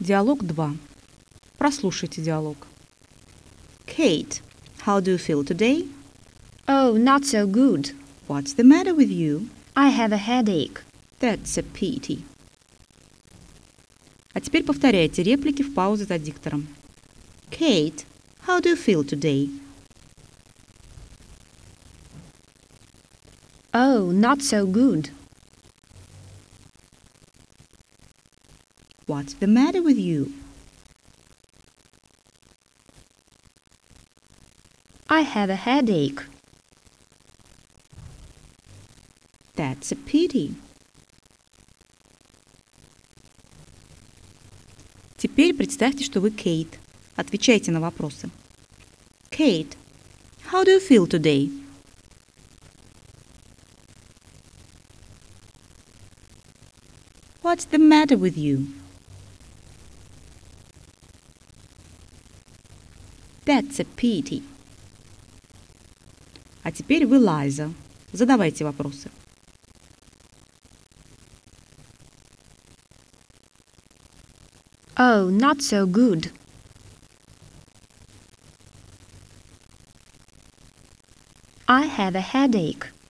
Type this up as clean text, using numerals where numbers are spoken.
Диалог 2. Прослушайте диалог. Kate, how do you feel today? Oh, not so good. What's the matter with you? I have a headache. That's a pity. А теперь повторяйте реплики в паузе за диктором. Kate, how do you feel today? Oh, not so good. What's the matter with you? I have a headache. That's a pity. Теперь представьте, что вы Кейт. Отвечайте на вопросы. Kate, how do you feel today? What's the matter with you? That's a pity. А теперь вы Лайза. Задавайте вопросы. Oh, not so good. I have a headache.